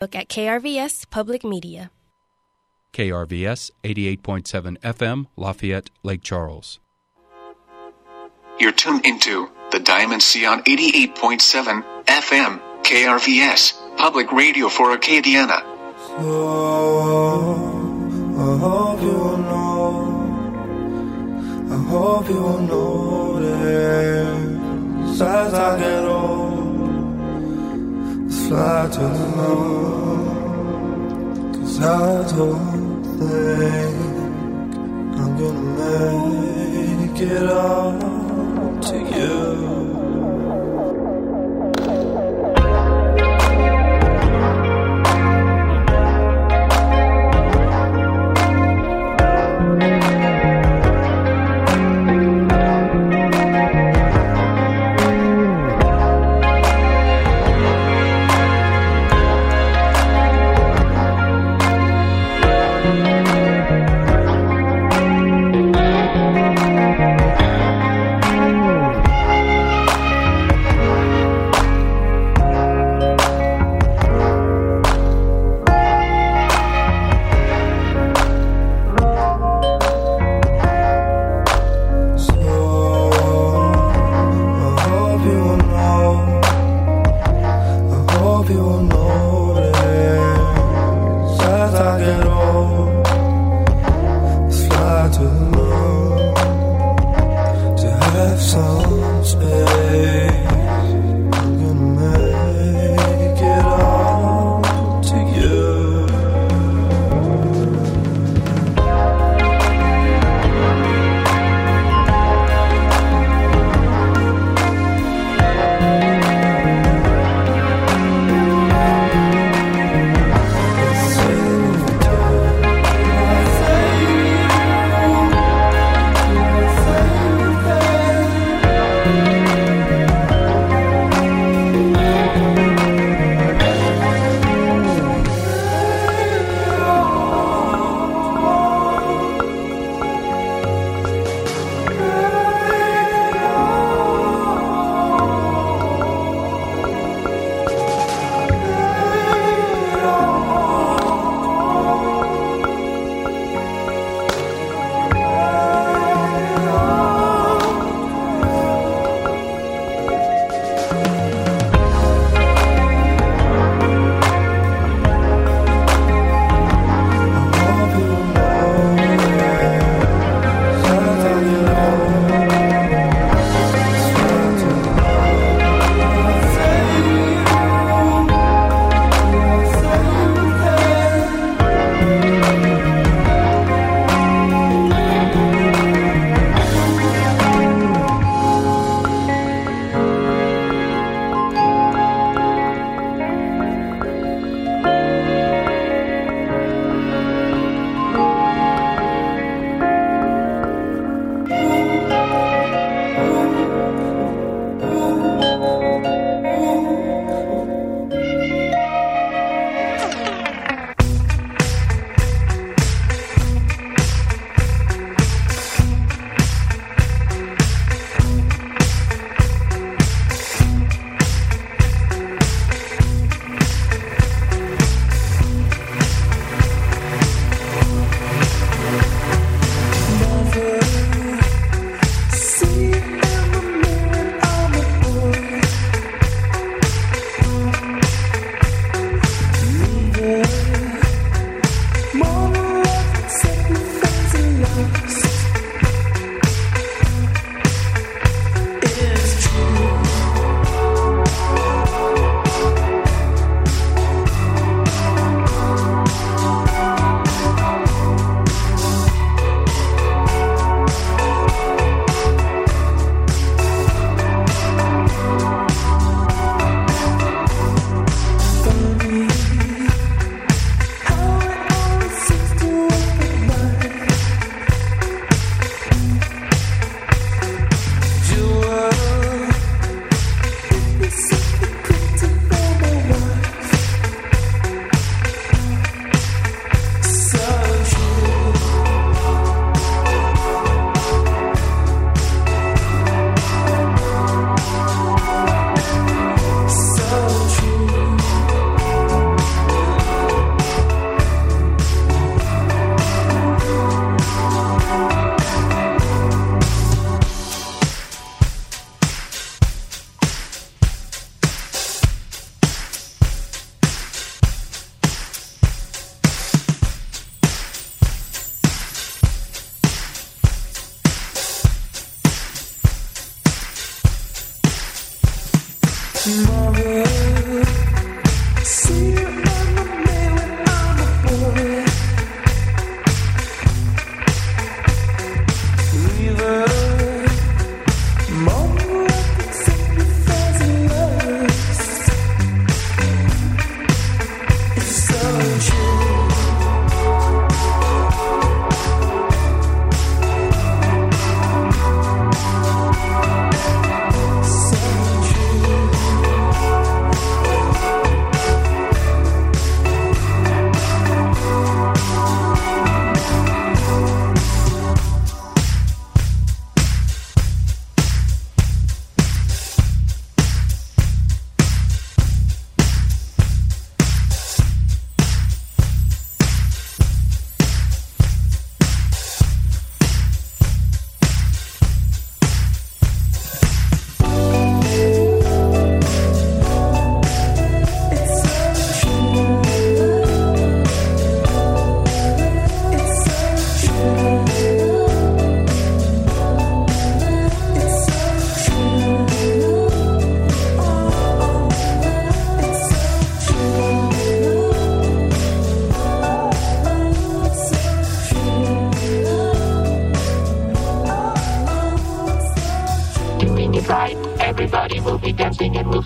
Look at KRVS Public Media. KRVS 88.7 FM, Lafayette, Lake Charles. You're tuned into the Diamond Sea on 88.7 FM, KRVS, Public Radio for Acadiana. So, I hope you will notice as I get old, let's fly to the moon, 'cause I don't think I'm gonna make it up to you.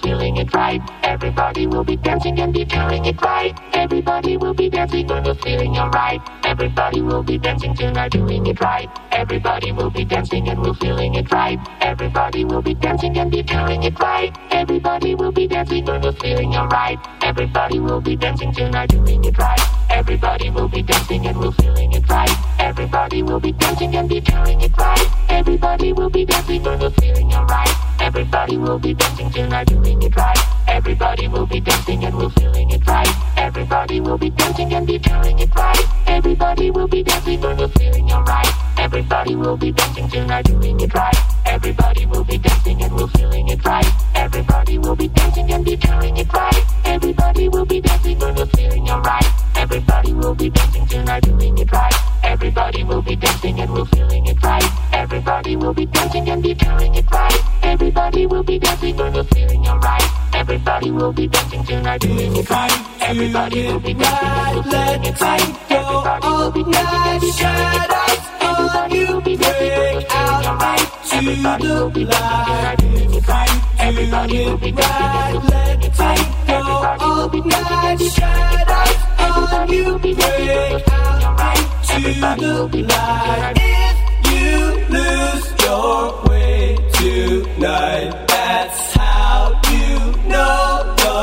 feeling it right. Everybody will be dancing and be feeling it right. Everybody will be dancing and we're feeling alright. Everybody will be dancing tonight, doing it right. Everybody will be dancing and we're feeling it right. Everybody will be dancing and be feeling it right. Everybody will be dancing and we're feeling alright. Everybody will be dancing tonight, doing it right. Everybody will be dancing and we're feeling it right. Everybody will be dancing and be feeling it right. Everybody will be dancing and we're feeling alright. Everybody will be dancing tonight, doing it right. Everybody will be dancing and we're feeling it right. Everybody will be dancing and be feeling it right. Everybody will be dancing and we're feeling alright. Everybody will be dancing tonight, doing it right. Everybody will be dancing and we're feeling it right. Everybody will be dancing and be feeling it right. Everybody will be dancing and we're feeling alright. Everybody will be dancing tonight, doing it right. Everybody will be dancing and we're feeling it right. Everybody will be dancing and be feeling it right. Everybody will be dancing and we're feeling alright. Everybody will be dancing tonight, doing it right. Everybody will be dancing and we're feeling it right. Everybody will be dancing and be feeling it right. Everybody will be dancing and we're feeling alright. Everybody will be dancing tonight, doing it right. Everybody will be dancing and we're feeling it right. Everybody will be dancing and be feeling it right. Everybody will be dancing and we're feeling alright. Everybody will be dancing tonight. If you lose your way tonight, that's how you know the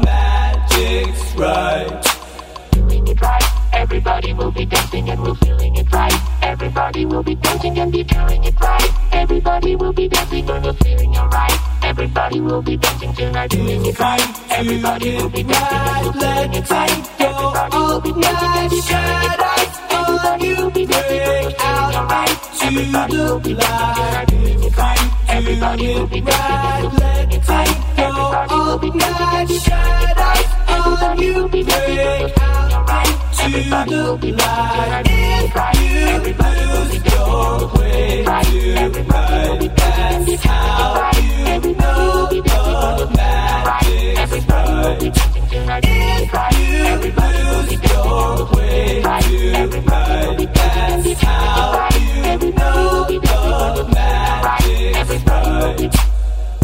magic's right. Doing it right. Everybody will be dancing and we're feeling it right. Everybody will be dancing and be feeling it right. Everybody will be dancing and we're feeling alright. Everybody will be dancing tonight, doing it right. Everybody will be dancing and we're feeling it right. Everybody will be dancing and be feeling it right. Everybody will be dancing and we're feeling alright. Everybody will be dancing tonight, doing it right. Everybody will be dancing and we're feeling it right. Everybody will be dancing and be feeling it right. Everybody will be dancing and we're feeling alright. Everybody will be dancing tonight, doing it right. Everybody will be dancing and we're feeling it right. Everybody will be dancing and be feeling it right. Everybody will be dancing and we're feeling it right. Everybody will be dancing tonight, doing it right. Everybody will be dancing and we're feeling it right. Everybody will be dancing and be feeling it right. Everybody will be dancing and we're feeling it right. Everybody will be dancing.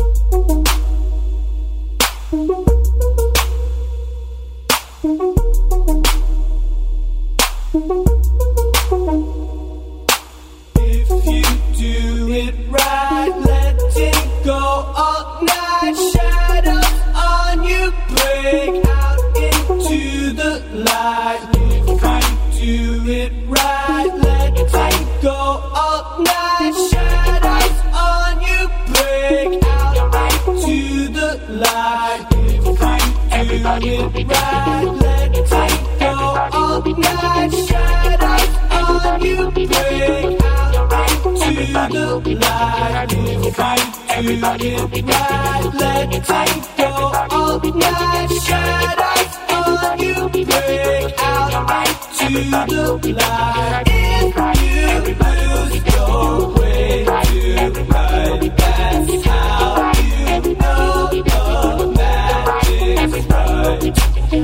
If you do it right, let it go all night. Shadows on you, break out into the light. If you do it right, let it go all night. Shadows on you, break out into the light. If you do it right, let it go all night. Shadows on you, break out into the light. If you do it right, let it go all night. Shadows on you, break out into the light. If you lose your way tonight, that's how you know the magic's right. If you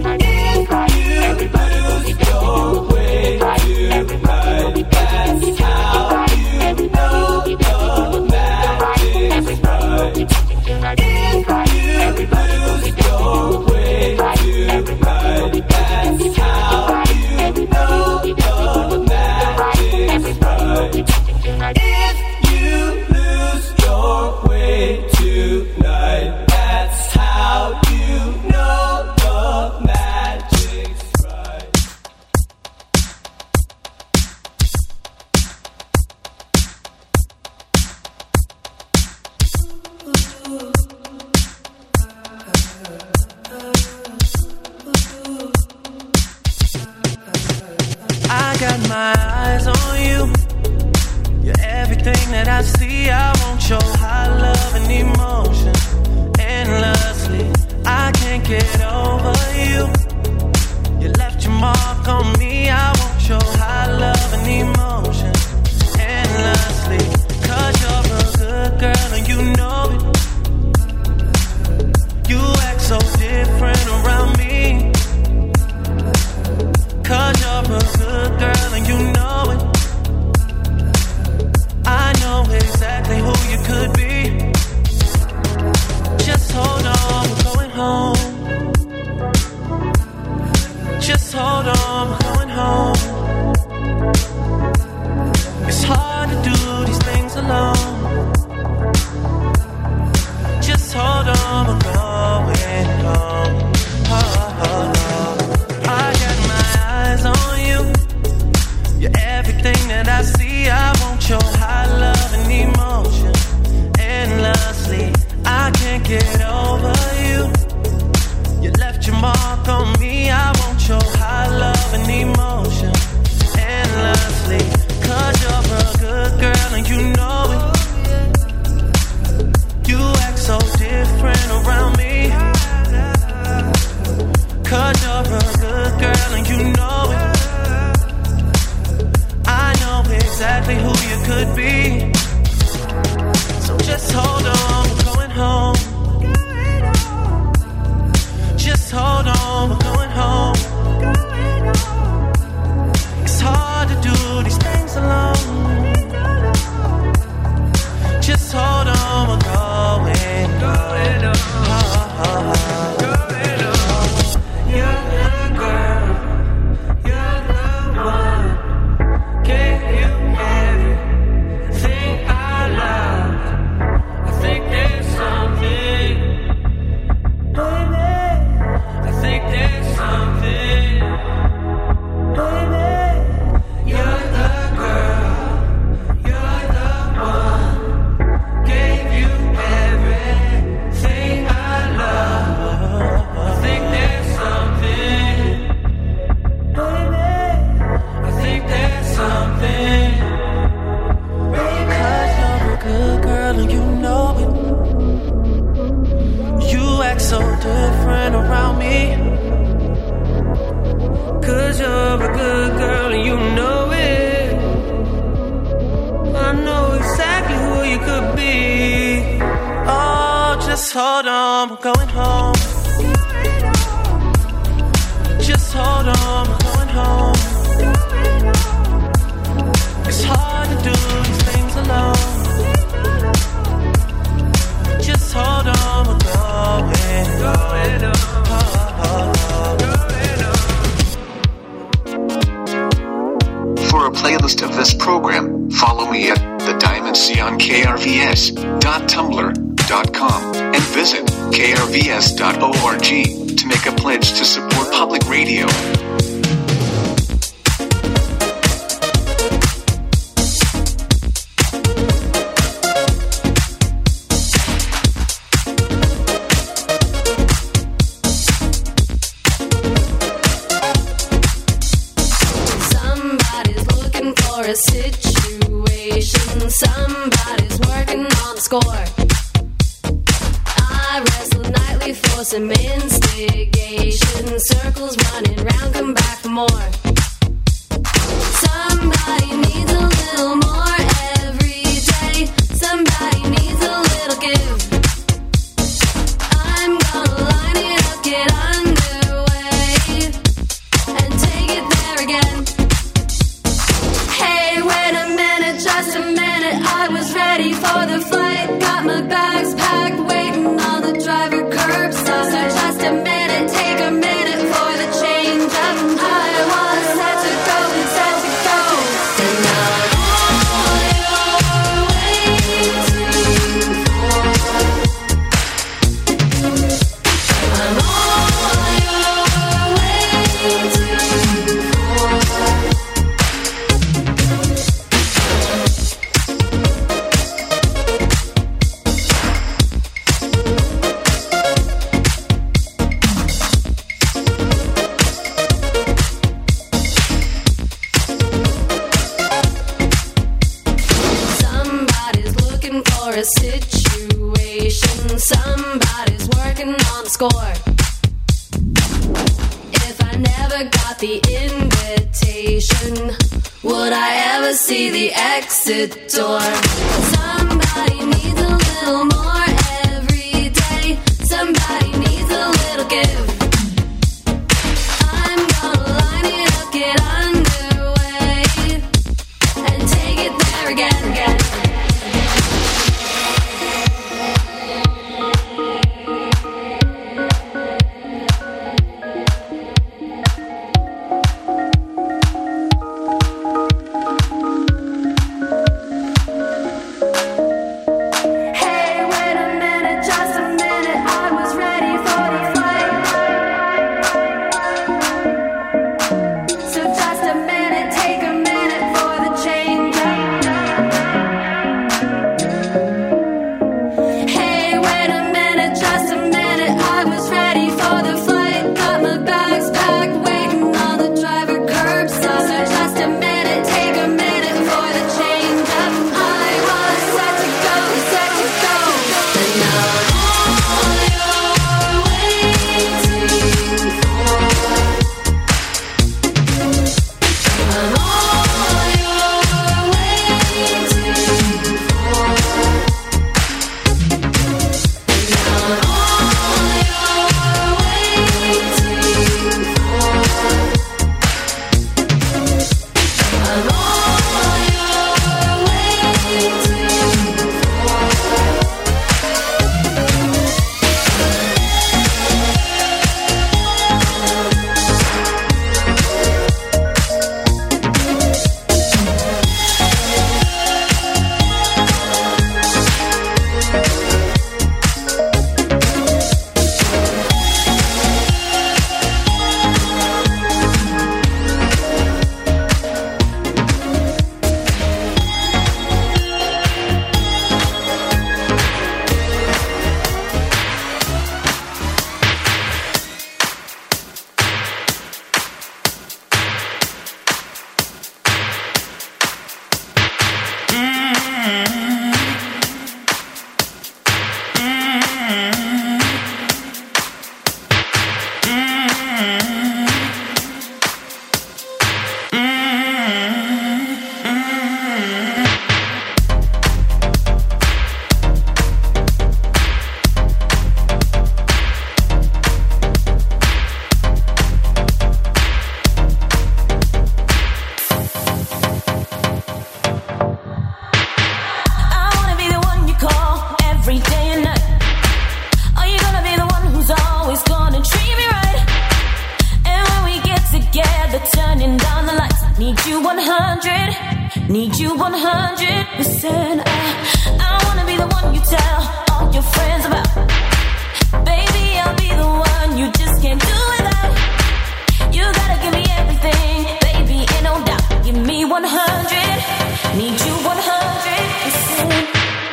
lose your way tonight, that's how you know the magic's right. If you lose your way tonight, that's how you know the magic's right. If you lose your way tonight, that's how you know the magic's right. I got my eyes on you. You're everything that I see. I want your high love and emotion endlessly. I can't get over you. You left your mark on me. I want your high love and emotion endlessly. 'Cause you're a good girl and you know it. You act so different around me. 'Cause you're a good girl and you know it. I know exactly who you could be. Just hold on. hold on, we're going home. It's hard to do these things alone. Just hold on, we're going home. I got my eyes on you. You're everything that I see. I want your high love and emotion endlessly. I can't get over you. You left your mark on me. I want your high love and emotion endlessly. 'Cause you're a good girl and you know it. You act so different around me. 'Cause you're a good girl and you know it. I know exactly who you could be. So just hold on, we're going home. Just hold on, we're going home. It's hard to do these things alone. Just hold on, we're going home. You're the girl, you're the one. Gave you everything I love. I think there's something, baby. I think there's something, baby. You're the girl, you're the one. Gave you everything I love. I think there's something, baby. I think there's something, baby. 'Cause you're a good girl and you know it. You act so different around me. 'Cause you're a good girl and you know it. I know exactly who you could be. Oh, just hold on, we're going home. Just hold on, we're going home. It's hard to do these things alone. Just hold on, we're going home. For a playlist of this program, follow me at The Diamond Sea on krvs.tumblr.com and visit krvs.org to make a pledge to support public radio. Somebody's looking for a situation. Somebody's working on the score. I wrestle nightly for some instigation. Circles running round, come back for more. Somebody needs a little more every day. Somebody needs a little give. I'm gonna line it up, get underway, and take it there again. Hey, wait a minute, just a minute. I was ready for the flight. Got my bags packed, waiting on the driver curbside. So just a minute, take a minute for the change up. I was set to go, set to go. And now all you're waiting for, I'm all you're waiting for. Somebody's looking for a situation. Somebody's working on the score. If I never got the invitation, would I ever see the exit door? Somebody needs a little more every day. Somebody needs a little give. I'm gonna line it up, get underway, and take it there again. turning down the lights. Need you 100, need you 100%. I wanna be the one you tell all your friends about. Baby, I'll be the one you just can't do without. You gotta give me everything, baby, ain't no doubt. Give me 100, need you 100%.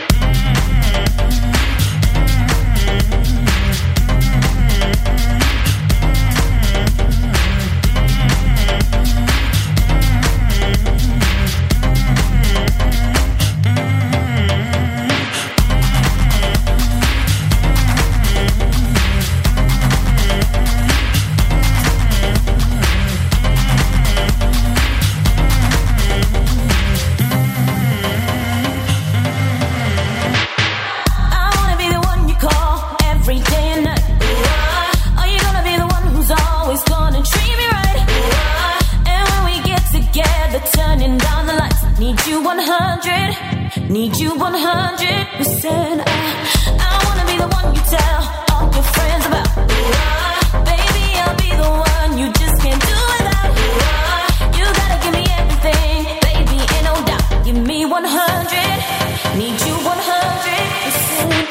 Need you 100%. I wanna be the one you tell all your friends about. Baby, I'll be the one you just can't do without. You gotta give me everything, baby, ain't no doubt. Give me 100, need you 100%.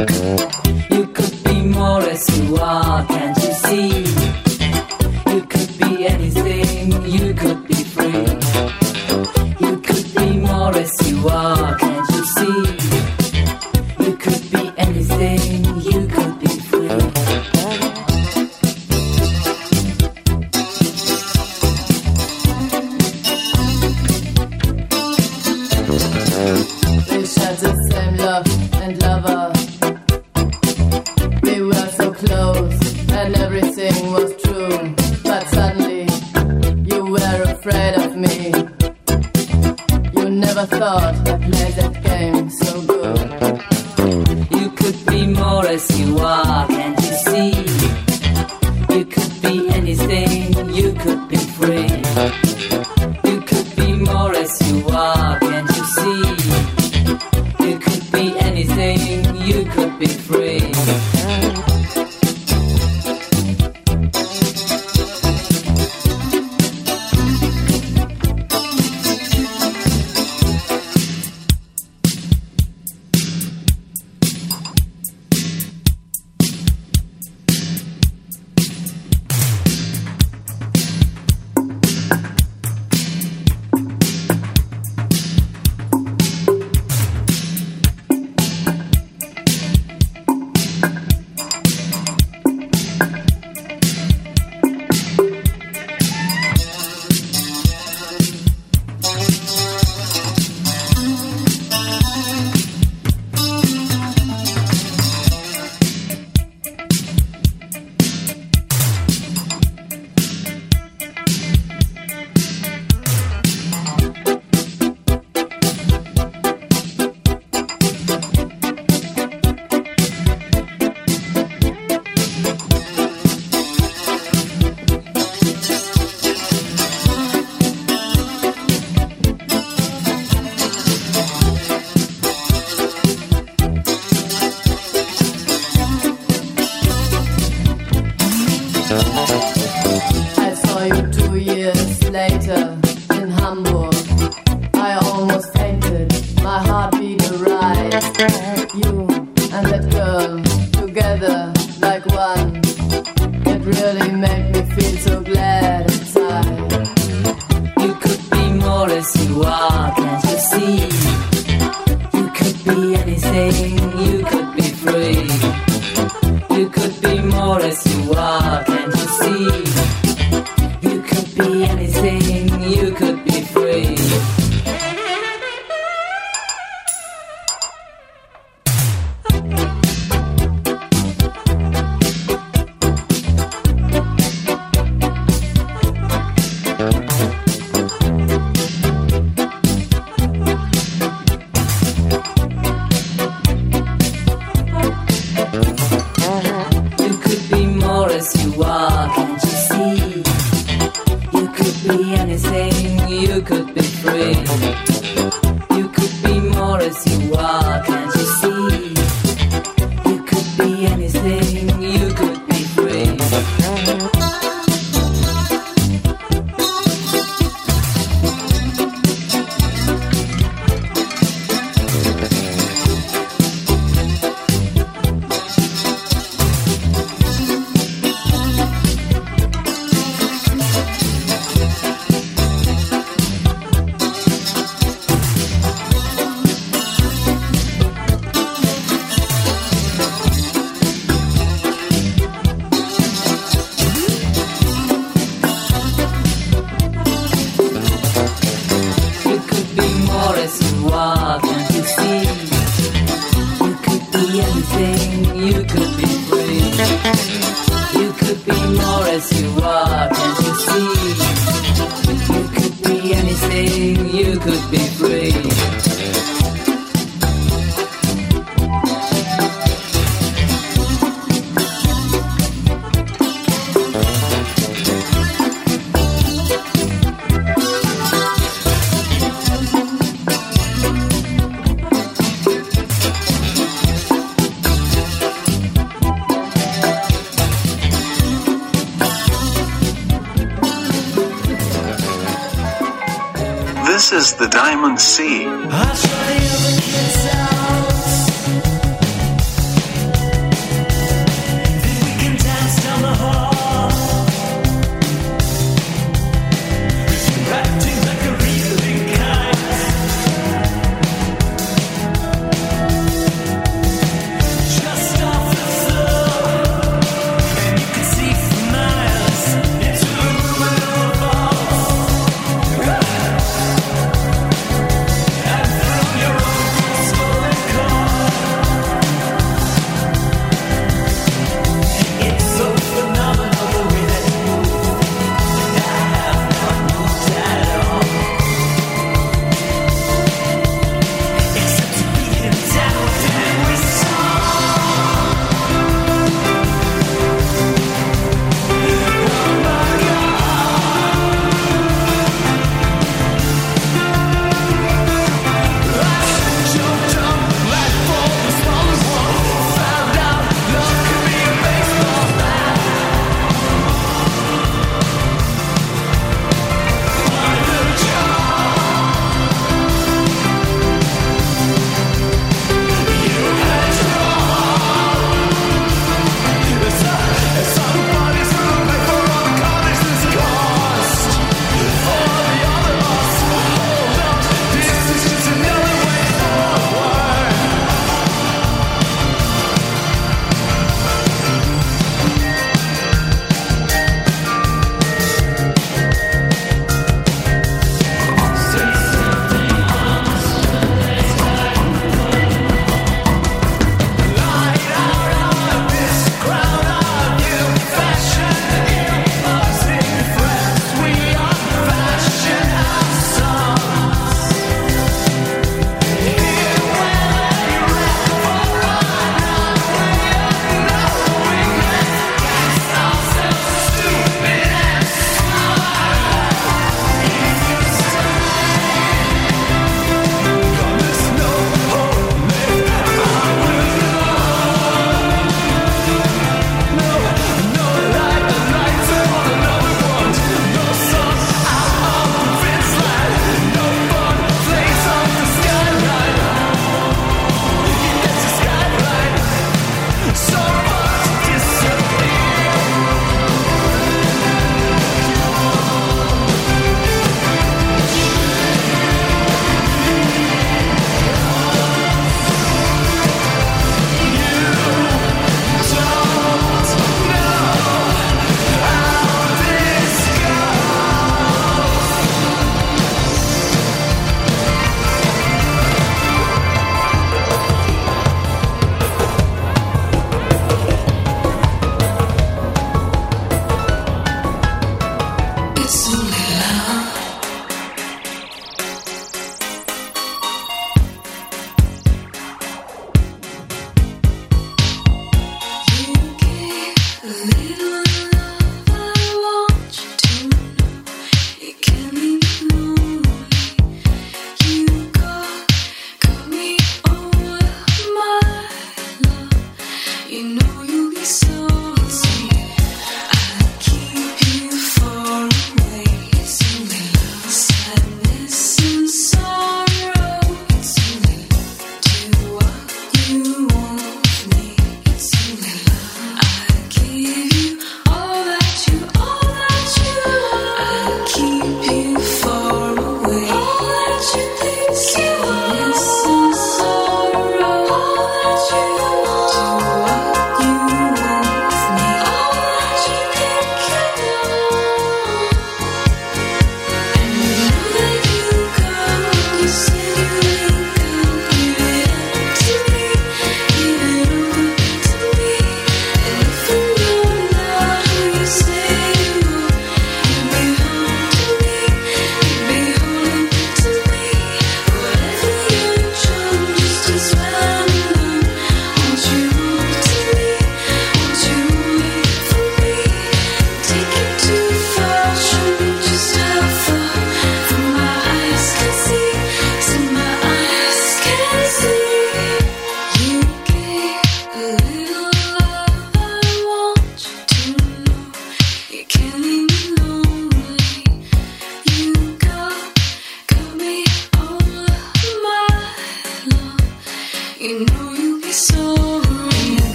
You could be more as you are, can't you see? You could be anything, you could be free. You could be more as you are, can't you see? You could be anything, you could be free. We shared the same love and lover. We were so close and everything was true. But suddenly you were afraid of me. You never thought I played that game so good. You could be more as you are, can't you see? You could be anything, you could be free. You could be more as you are, can't you see? You could be anything, you could be free. I saw you 2 years later in Hamburg. I almost fainted, my heart beat a rise. You and that girl together like one. It really made me feel so glad inside. You could be more as you are, can't you see? You could be anything, you could be free. You could be more as you are, can't you see? You could be anything, you could be free. You could be more as you are, can't you see? You could be anything, you could be free. You could be more as you are, can't you see? You could be anything, you could be free. You could be more as you are, can't you see? You could be anything, you could be free. You could be more as you are, can't you see? You could be anything, you could be free. This is the Diamond Sea. I'll show you the kids' house.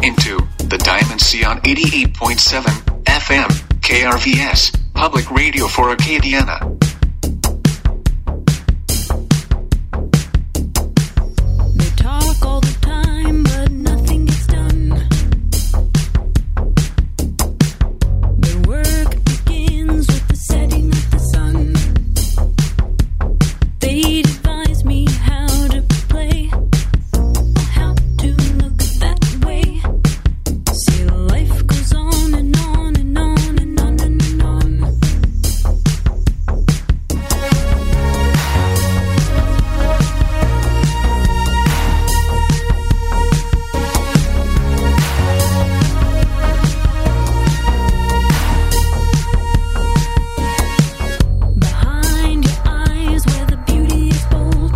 into the Diamond Sea on 88.7 FM, KRVS, Public Radio for Acadiana. They talk all the time, but nothing gets done. Their work begins with the setting of the sun. They'd advise me how to play, or how to look that way. See, life goes on and on and on and on and on. Behind your eyes where the beauty is bold,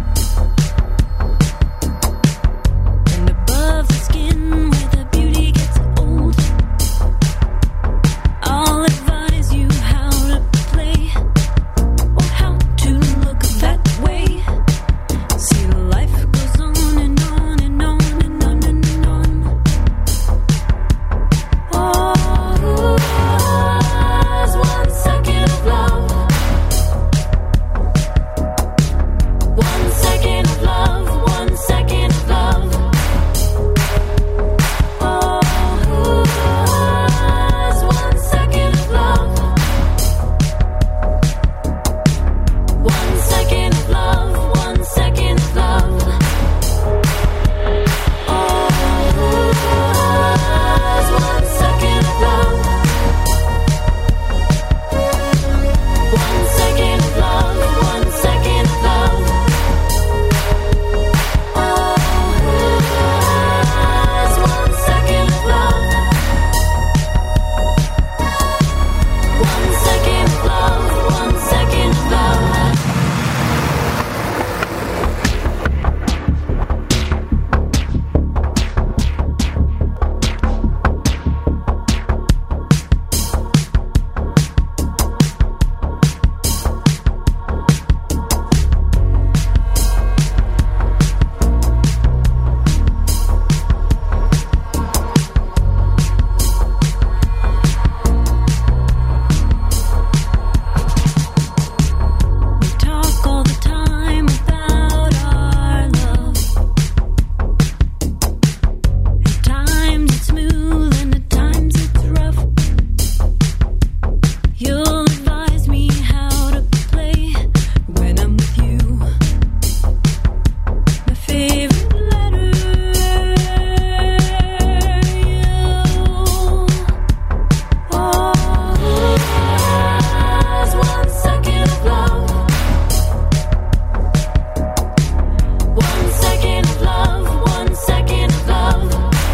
and above the skin where the beauty gets old, I'll advise you how to play, or how to look that way. See, life goes on and on and on and on and on. Oh, there's 1 second of love. 1 second of love, 1 second of love. Oh, there's 1 second of love. 1 second of love, 1 second of love. Oh, there's 1 second of love. 1 second of love, 1 second of love. Oh, there's 1 second of love. 1 second of love, 1 second of love. We talk all the time about our love. At times it's smooth and at times it's rough. You'll advise me how to play when I'm with you. My favorite letter, you. Oh, there's 1 second of love. 1 second of love, 1 second of love.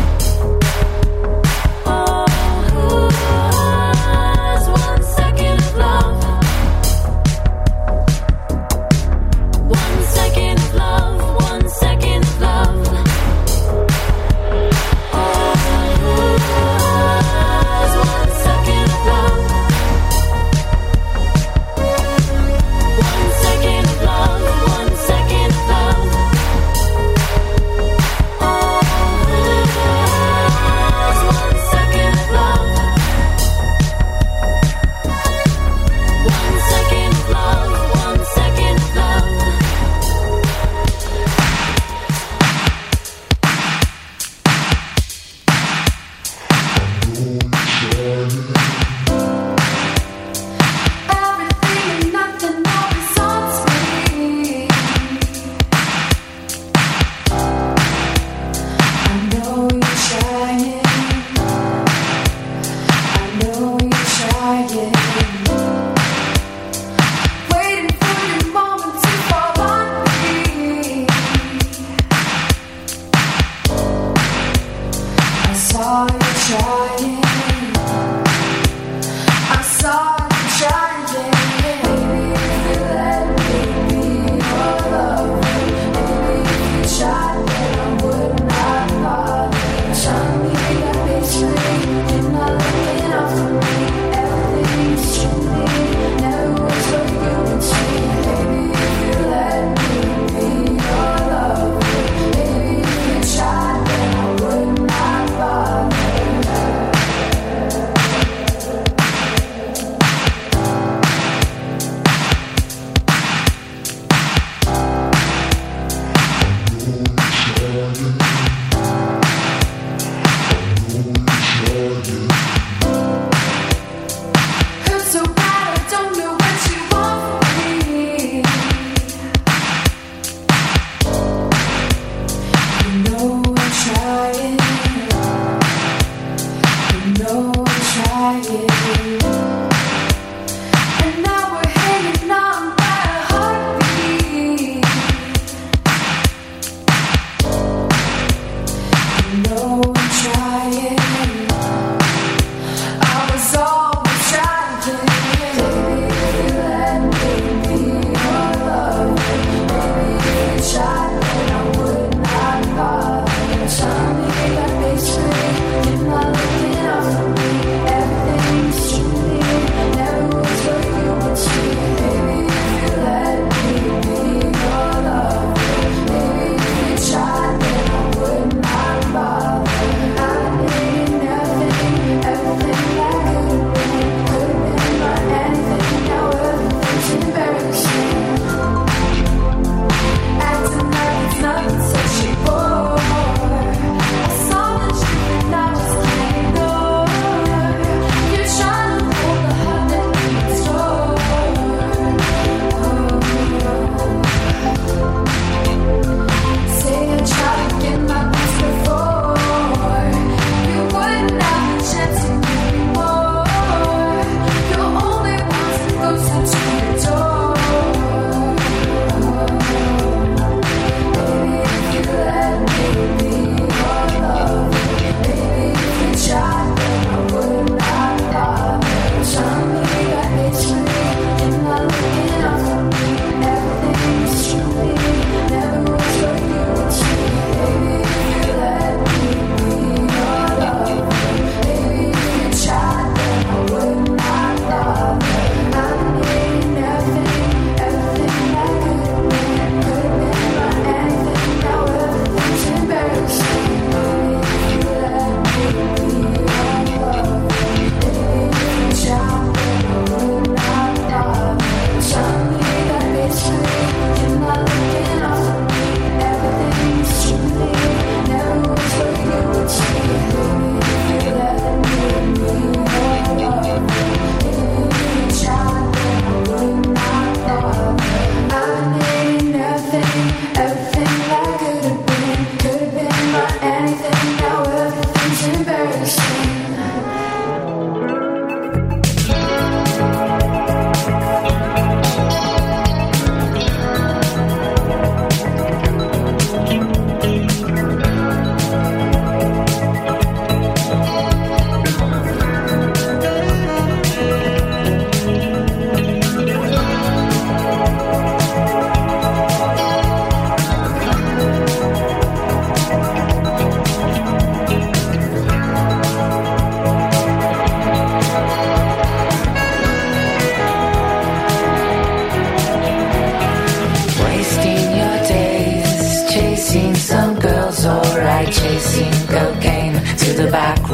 Oh, there's 1 second of love. 1 second of love, 1 second of love. Oh, there's 1 second of love. 1 second of love, 1 second of love. Oh, there's 1 second of love. 1 second of love, 1 second of love. Everything and nothing always haunts me. I know you're trying. I know you're trying. Waiting for your moment to fall on me. I saw you trying. I saw you trying. Maybe if you let me be your lover, maybe if you tried, then I would not bother. Trying me that bitch, you're not looking out for me. Everything's truly never was what you would say. Maybe if you let me be your lover, maybe if you tried, then I would not bother.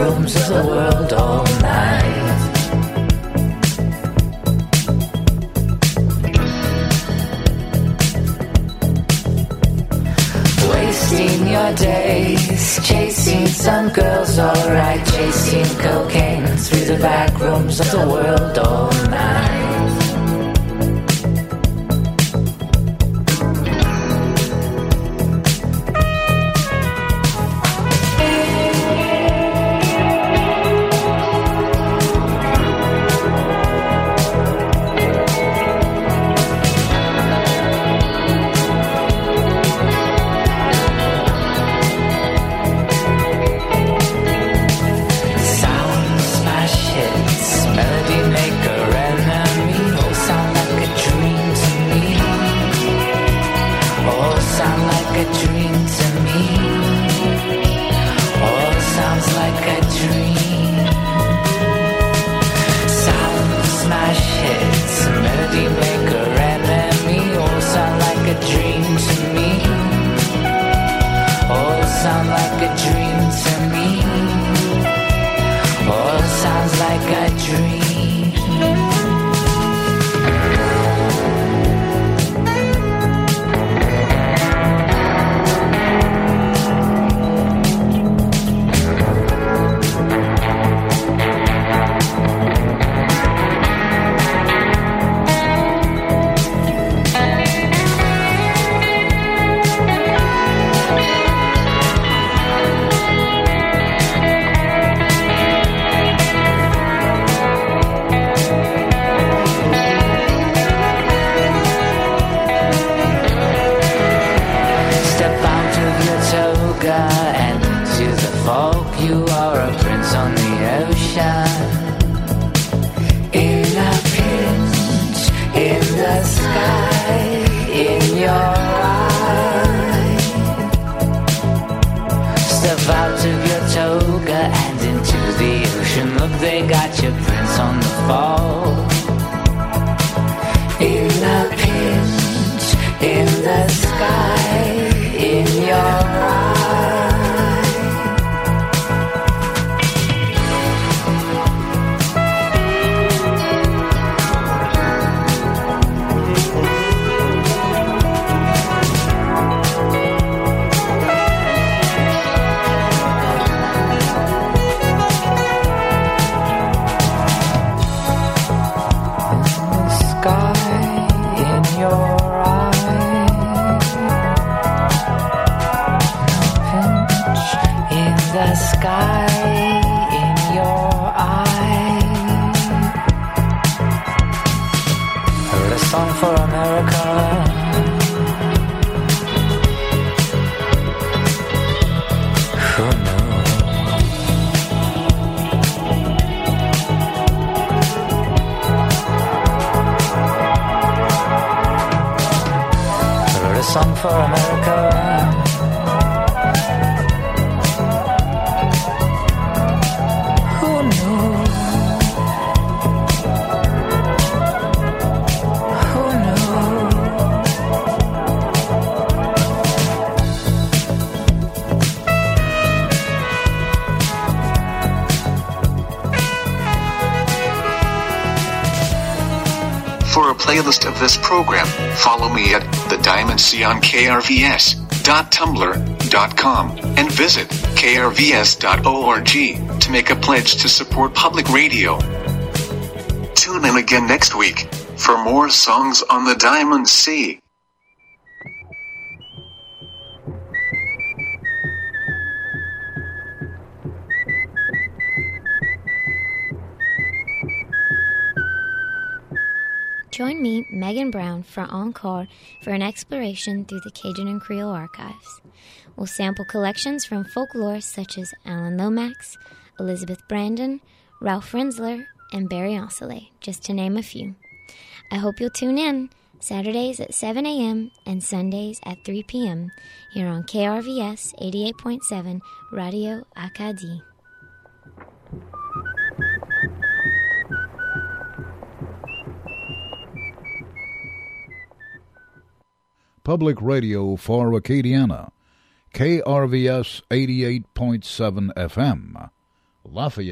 rooms of the world all night. Wasting your days, chasing some girls, alright, chasing cocaine through the back rooms of the world all night. For a playlist of this program, follow me at The Diamond Sea on krvs.tumblr.com and visit krvs.org to make a pledge to support public radio. Tune in again next week for more songs on the Diamond Sea. Join me, Megan Brown, for Encore for an exploration through the Cajun and Creole archives. We'll sample collections from folklore such as Alan Lomax, Elizabeth Brandon, Ralph Rensler, and Barry Ancelet, just to name a few. I hope you'll tune in Saturdays at 7 a.m. and Sundays at 3 p.m. here on KRVS 88.7 Radio Acadie. Public radio for Acadiana, KRVS 88.7 FM, Lafayette.